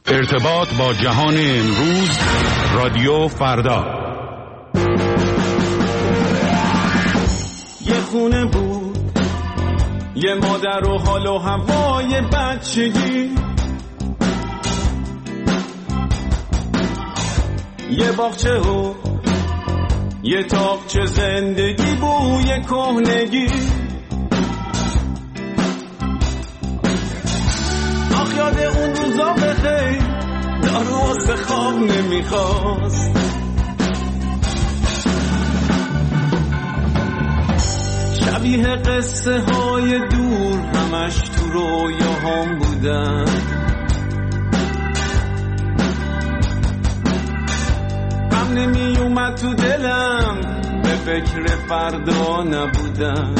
ارتباط با جهان امروز، رادیو فردا. یه خونه بود، یه مادر و حال و هوای بچگی، یه باغچه و یه تاقچه زندگی، بوی کهنگی. آخ یاد اون روزا بخیر، دارو واسه خواب نمیخواست. شبیه قصه های دور همش تو رویاهام بودن. غم نمی اومد تو دلم، به فکر فردا نبودم.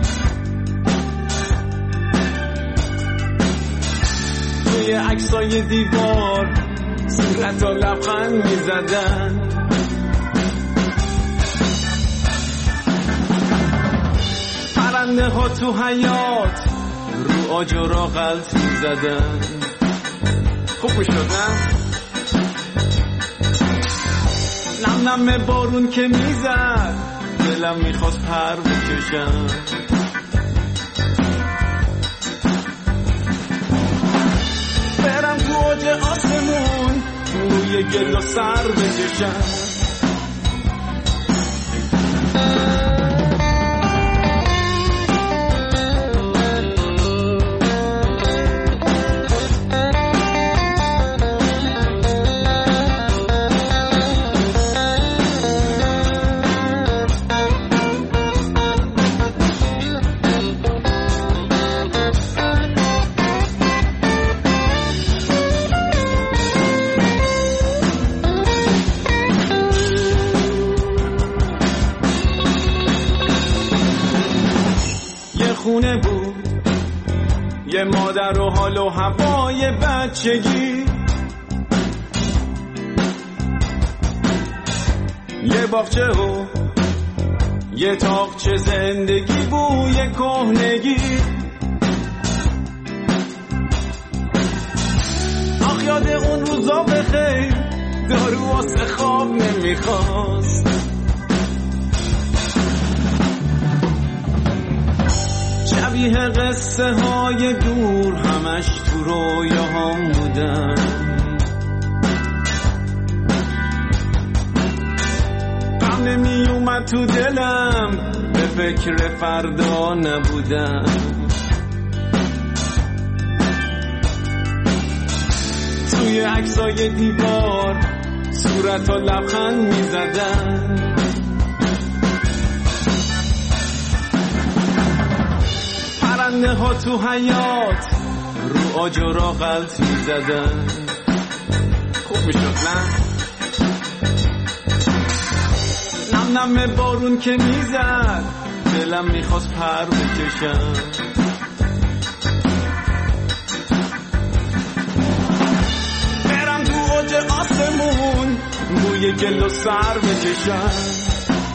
توی عکسای دیوار صورت و لبخند می زدن. پرنده ها تو حیات رو آجرا غلط می زدن. خوب می شدن. نم نم بارون که می زد، دلم می خواست پر بکشم. برم تو اوج آسمون، روی گل و سر بکشم. خونه بود، یه مادر و حال و هوای بچگی، یه باغچه و یه تاقچه زندگی، بوی کهنگی. آخ یاد اون روزا بخیر، دارو واسه خواب نمیخواست. شبیه قصه های دور همش تو رویاهام بودن. غم نمی اومد تو دلم، به فکر فردا نبودم. توی عکسای دیوار صورت و لبخند می زدن. پرنده ها تو حیات رو آجرا غلط می زدن. خوب می شد نه؟ نم نم بارون که می زد، دلم می خواست پر بکشم. برم تو اوج آسمون، بوی گل و سر بکشم.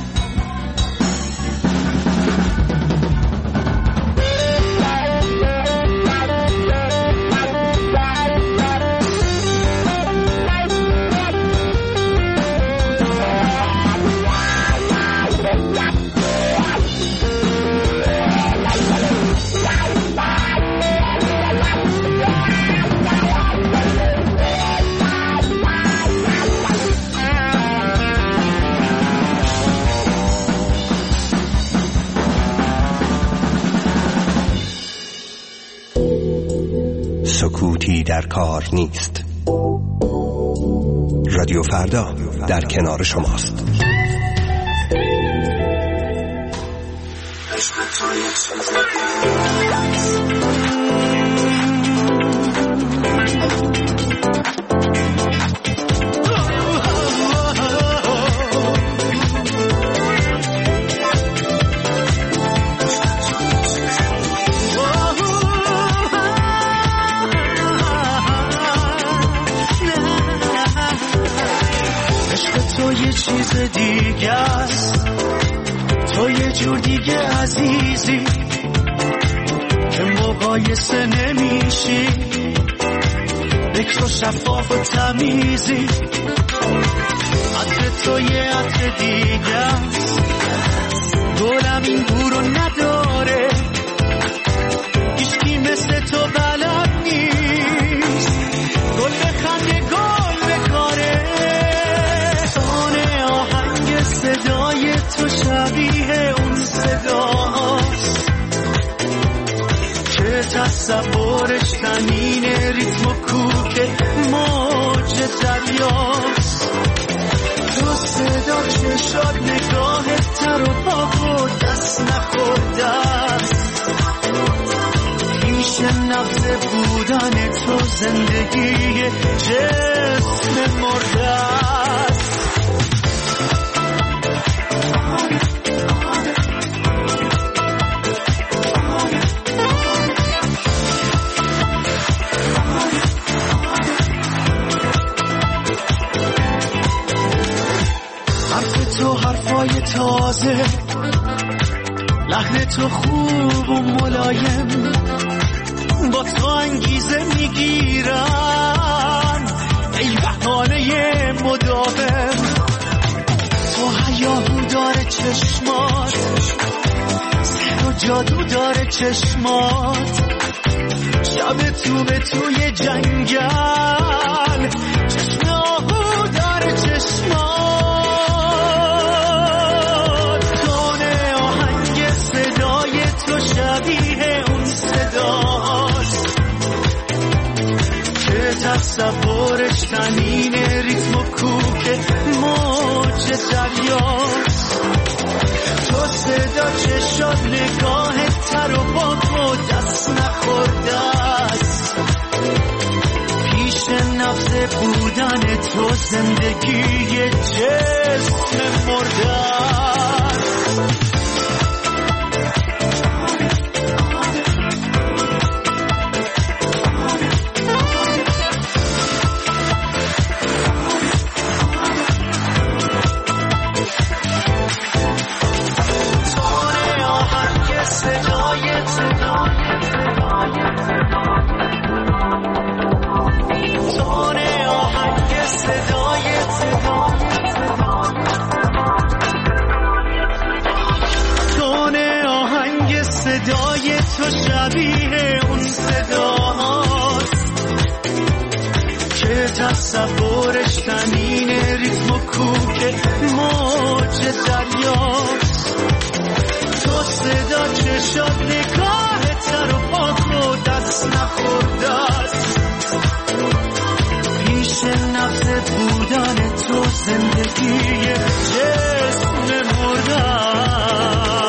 سکوتی در کار نیست. رادیو فردا در کنار شماست. یه چیز دیگه است، تو یه جور دیگه عزیزی که مقایسه نمیشی. فکر و شفاف و تمیزی، عطر تو یه عطر دیگه است، گلم این بو رو نداره، هیچکی مثل تو بلد نیست، گل بخنده گل بکاره، تون آهنگ صدای تو شبیه اون صداست که تصورش تنین ریتم و کوک موج دریاست، تو صدا چشات نگاهت تر و پاک و دست نخورده است، پیش نبض بودن تو زندگی جسم مرده است. تو حرفای تازه، لحن تو خوب و ملایم، با تو انگیزه میگیرن ای بهانه مداوم، تو هیاهو داره چشمات، سحر و جادو داره چشمات، شب تو به توی جنگل، چشم آهو داره چشمات، شبیه اون صداست که تصورش تنین ریتم و کوک موج دریاست، تو صدا چشات نگاهت تر و پاک و دست نخورده است، پیش نبض بودن تو زندگی جسم مرده است. صدای تو شبیه اون صداست که تصورش تنین ریتم و کوک موج دریاست، تو صدا چشات نگاه تر و پاک و دست نخورده است، پیش نبض بودن تو زندگی جسم مرده است.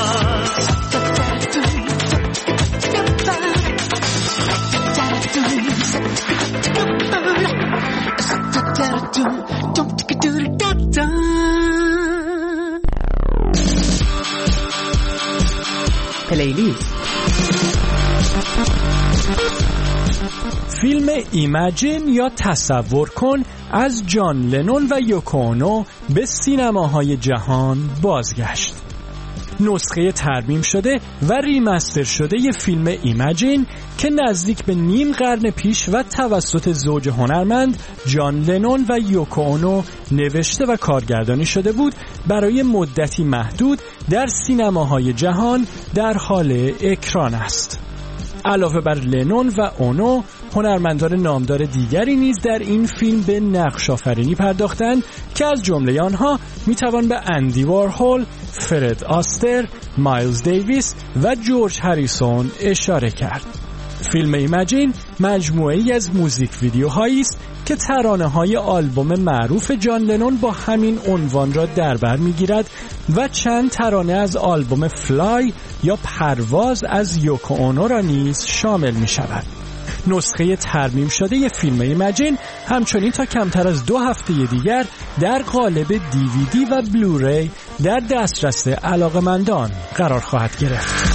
پلیلیست. فیلم ایمجین یا تصور کن از جان لنون و یوکو اونو به سینماهای جهان بازگشت. نسخه ترمیم شده و ریمستر شده ی فیلم ایمجین که نزدیک به نیم قرن پیش و توسط زوج هنرمند جان لنون و یوکو اونو نوشته و کارگردانی شده بود، برای مدتی محدود در سینماهای جهان در حال اکران است. علاوه بر لنون و اونو، هنرمندان نامدار دیگری نیز در این فیلم به نقش آفرینی پرداختند که از جمله آنها میتوان به اندی وارهول، فرد آستر، مایلز دیویس و جورج هریسون اشاره کرد. فیلم ایمجین مجموعه‌ای از موزیک ویدیوهایی است که ترانه‌های آلبوم معروف جان لنون با همین عنوان را در بر می‌گیرد و چند ترانه از آلبوم فلای یا پرواز از یوکو اونو را نیز شامل می‌شود. نسخه ترمیم شده ی فیلم ایمجین همچنین تا کمتر از 2 هفته دیگر در قالب دیویدی و بلوری در دسترس علاقه‌مندان قرار خواهد گرفت.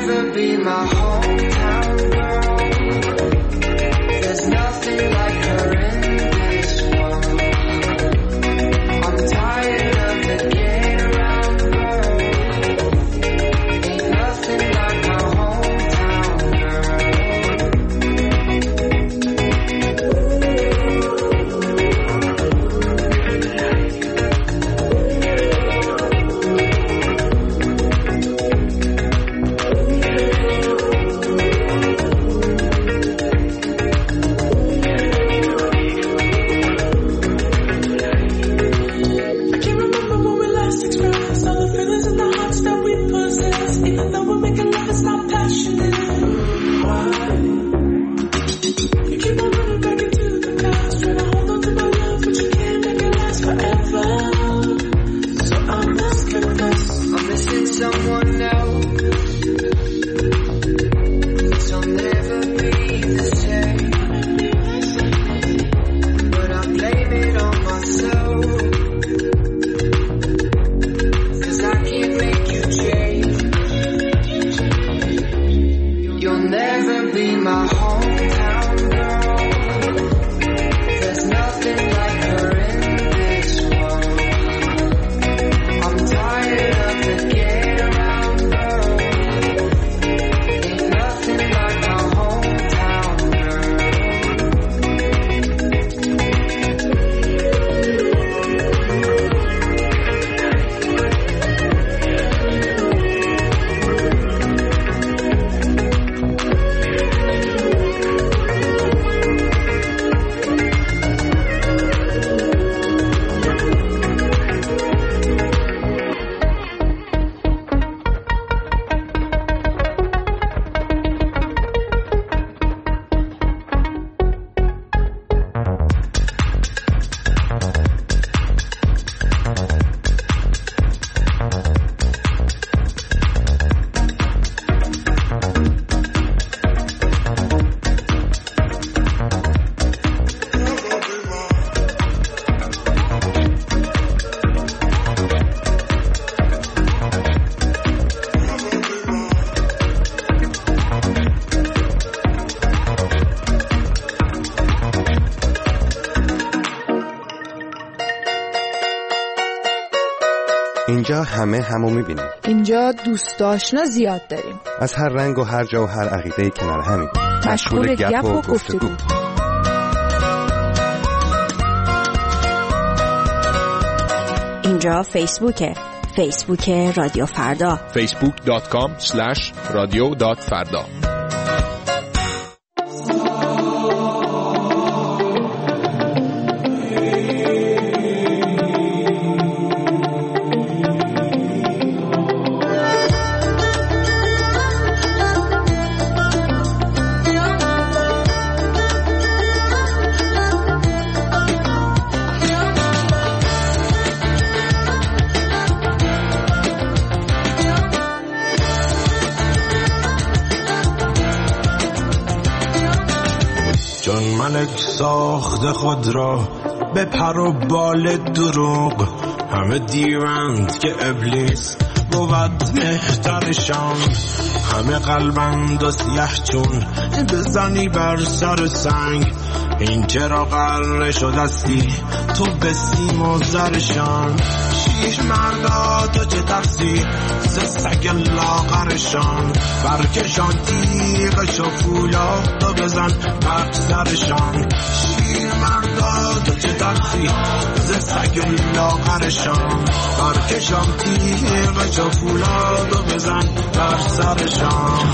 never be my hometown girl. There's nothing like her in this world. I'm tired of the get around world. Ain't nothing like my hometown girl. اینجا همه همو میبینیم. اینجا دوست آشنا زیاد داریم. از هر رنگ و هر جا و هر عقیده کنار همین. مشغول گپ و گفتگو. اینجا فیسبوک رادیو فردا. facebook.com/radio.farda. ملک ساخت خود را به پر و بال دروغ، همه دیرند که ابلیس بود مهترشان، همه قلبند و سیه چون بزنی بر سر سنگ، این چرا قرار شدستی تو به سیم و زرشان، شیش مردا تو چه تقصیر ز سگ لاغرشان، برکشان تیغش و فولاد و بزن بر سرشان، شیر مردا تو چه تقصیر ز سگ لاغرشان، برکشان تیغش و فولاد و بزن بر سرشان.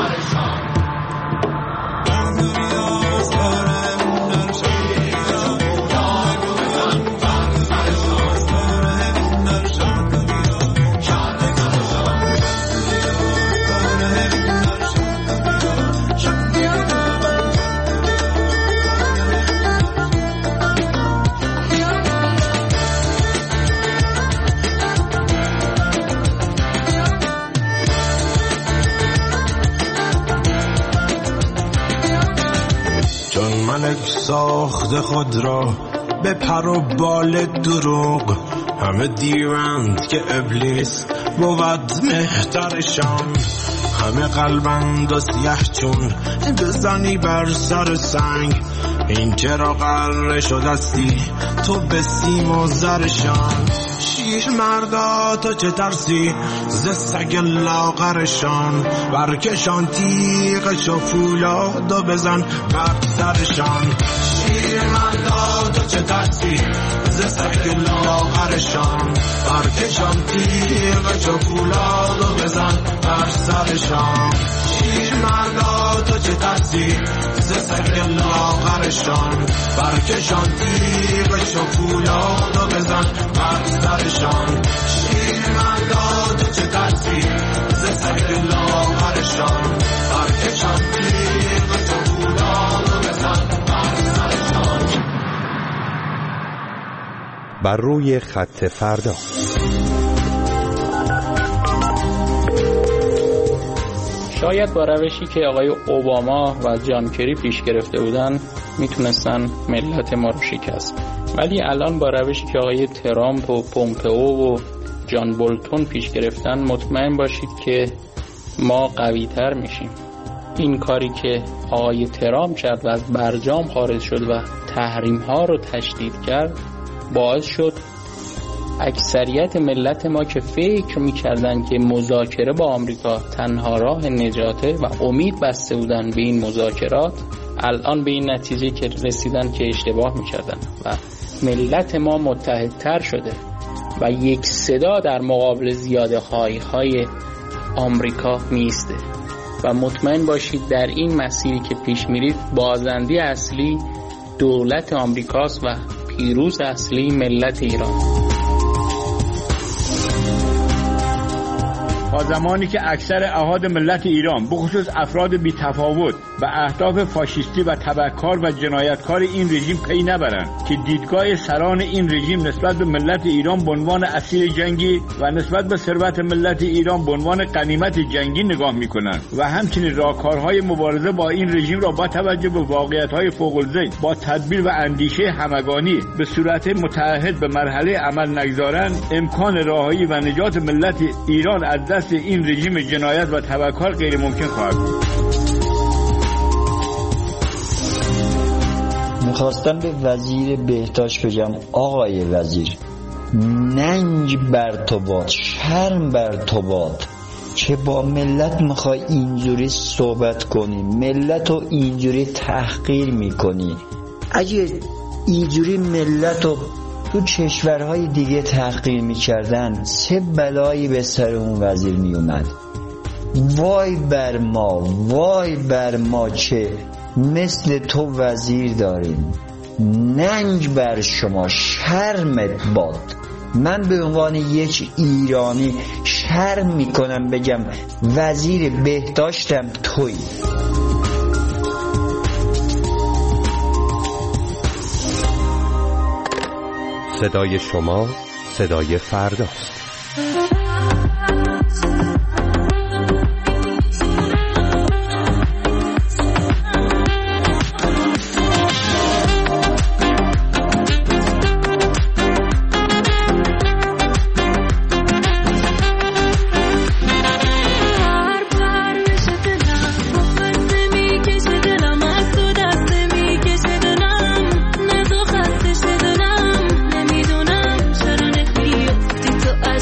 ساخت خود را به پر و بال دروغ، همه دیرند که ابلیس بود مهترشان، همه قلبند و سیه چون بزنی بر سر سنگ. این چرا قره شدستی تو به سیم و زرشان. شیر مردا تو چه ترسی ز سگ لاغرشان. برکشان تیغش و فولاد و بزن بر سرشان. شیر مردا تو چه ترسی ز سگ لاغرشان. برکشان تیغش و فولاد و بزن بر سرشان. شیر مردا تو چه ترسی ز سگ لاغرشان. برکشان تیغش و فولاد و بزن بر سرشان. شیر مردا تو چه ترسی ز سگ لاغرشان. برکشان تیغش و فولاد و بزن بر سرشان. بر روی خط فردا. شاید با روشی که آقای اوباما و جان کری پیش گرفته بودن میتونستن ملت ما رو شکست، ولی الان با روشی که آقای ترامپ و پومپئو و جان بولتون پیش گرفتن مطمئن باشید که ما قوی تر میشیم. این کاری که آقای ترامپ کرد و از برجام خارج شد و تحریم ها رو تشدید کرد باعث شد اکثریت ملت ما که فکر می‌کردن که مذاکره با آمریکا تنها راه نجاته و امید بسته بودن به این مذاکرات، الان به این نتیجه که رسیدن که اشتباه می‌کردن و ملت ما متحدتر شده و یک صدا در مقابل زیاده‌خواهی‌های آمریکا میسته و مطمئن باشید در این مسیری که پیش میرید بازنده اصلی دولت آمریکاست و پیروز اصلی ملت ایران. تا زمانی که اکثر احاد ملت ایران بخصوص افراد بی تفاوت و اهداف فاشیستی و تبهکار و جنایتکار این رژیم پی نبرند که دیدگاه سران این رژیم نسبت به ملت ایران به عنوان اسیر جنگی و نسبت به ثروت ملت ایران به عنوان غنیمت جنگی نگاه می‌کنند و همچنین راهکارهای مبارزه با این رژیم را با توجه به واقعیت‌های فوق‌العاده با تدبیر و اندیشه همگانی به صورت متعهد به مرحله عمل نگذارند، امکان رهایی و نجات ملت ایران از دست این رژیم جنایت و تبهکار غیر ممکن خواهد بود. میخواستم به وزیر بهداشت بگم آقای وزیر، ننگ بر تو باد، شرم بر تو باد که با ملت میخوای اینجوری صحبت کنی، ملت رو اینجوری تحقیر میکنی. اگه اینجوری ملت رو تو کشورهای دیگه تحقیر میکردن چه بلایی به سر اون وزیر میومد. وای بر ما، وای بر ما که مثل تو وزیر داریم. ننگ بر شما، شرمت باد. من به عنوان یک ایرانی شرم میکنم بگم وزیر بهداشتم تویی. صدای شما صدای فرداست. تو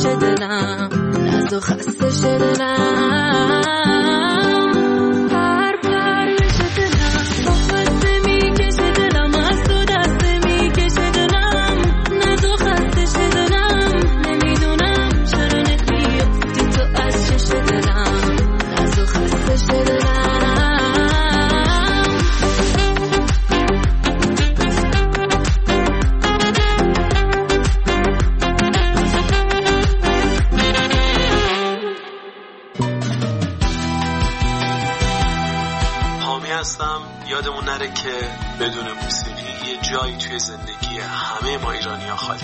شه دلم نزد و خسته شه دلم پر پر بشه دلم خسته میکشه دلم از تو دسته میکشه دلم نزد و خسته شه دلم نمیدونم چرا نمیافتی تو از چش دلم نزد و خسته شه دلم یادمون نره که بدون موسیقی یه جایی توی زندگی همه ما ایرانی‌ها خالی.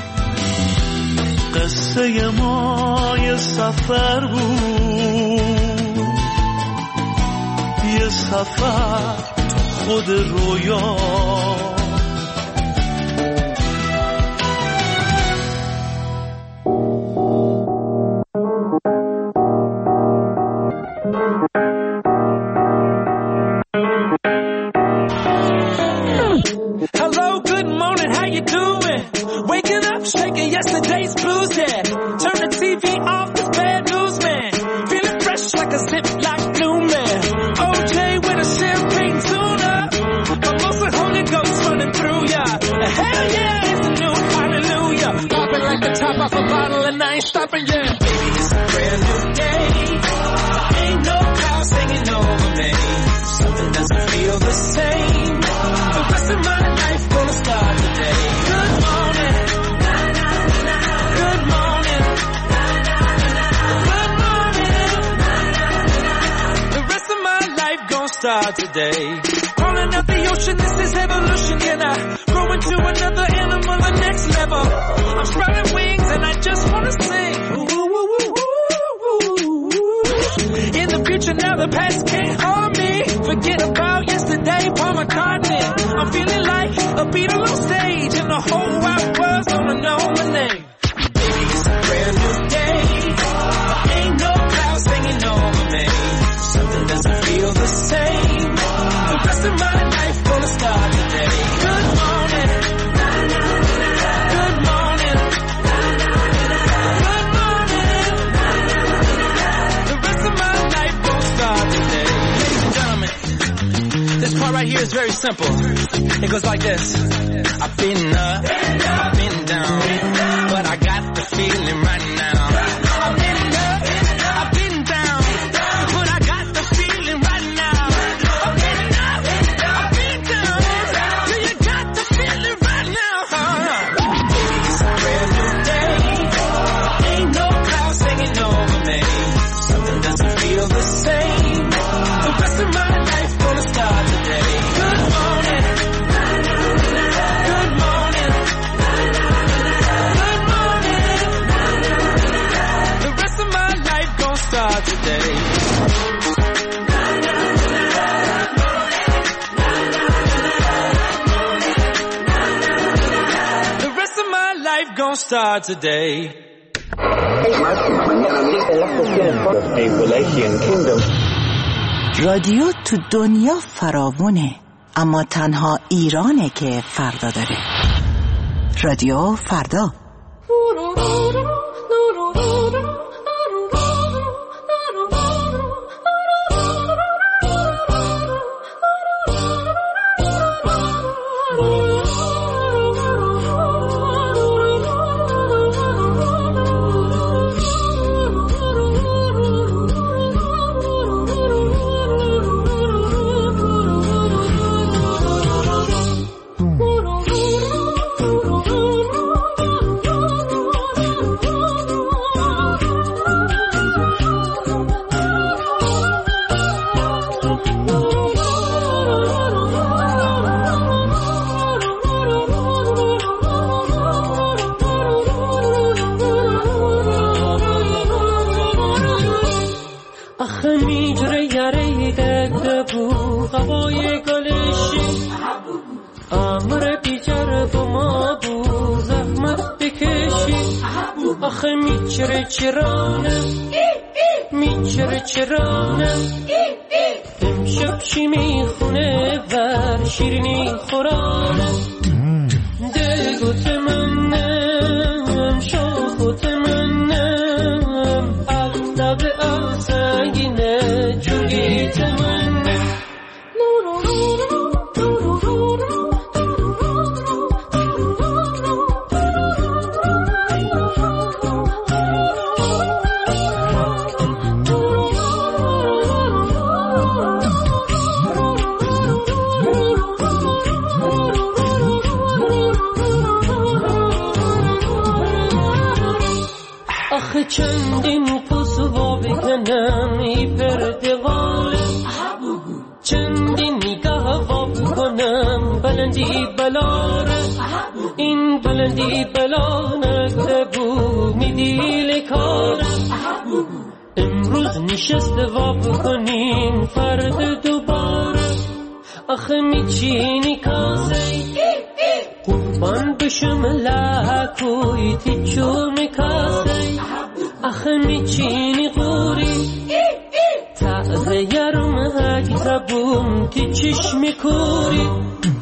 قصه ما یه سفر بود، یه سفر خود رویا. Shaking yesterday's blues, yeah. Turn the TV off, this bad news, man. Feeling fresh like a Ziploc blue man. OJ with a champagne tuna. Mimosa Holy Ghost running through ya. Hell yeah, it's a new hallelujah. Popping like the top off a bottle and I ain't stopping yet. Baby, it's a brand new day. Ain't no clouds hanging over me. Something doesn't feel the same. The rest of my life gonna start today. Good morning. Start today. Crawling up the ocean, this is evolution. Can I grow into another animal, the next level? I'm spreading wings and I just wanna sing. In the future now, the past can't harm me. Forget about yesterday, Paul McCartney. I'm feeling like a Beatle on stage and the whole wide world's gonna know my name. Baby, it's a brand new day. Ain't no clouds hanging over me. Something doesn't feel the same. The rest of my life gonna start today. Good morning. Good morning. Good morning. The rest of my life gonna start today. Ladies and gentlemen, this part right here is very simple. It goes like this. I've been up, I've been down, but I got the feeling right now. I've been up, I've been down, but I got the feeling right now. I've been up, I've been down, till you got the feeling right now. It's a brand new day. Ain't no clouds hanging over me. Something doesn't feel the same. The rest of my life gonna start today. Good morning. Good morning. Good morning. The rest of my life gonna start today. The rest of my life gonna start today. رادیو تو دنیا فراوونه، اما تنها ایرانه که فردا داره. رادیو فردا. آخه میچره چرانه امشب چی میخونه ور شیرینی خورانه دل گوت منم شاخوت منم فرد سنگینه جوگی تمنه آخه چندین قصوا بکنم ای پردقاله چندین نگاه واب کنم بلندی بلاره این بلندی بلا نکتبو میدیل کاره امروز نشست واب کنیم فرد دوباره آخه میچینی کاسه قربان بشم لکوی تیچو میکاسه آخه میچینی قوری تازه یارم هاگی زبون تی چشمی کوری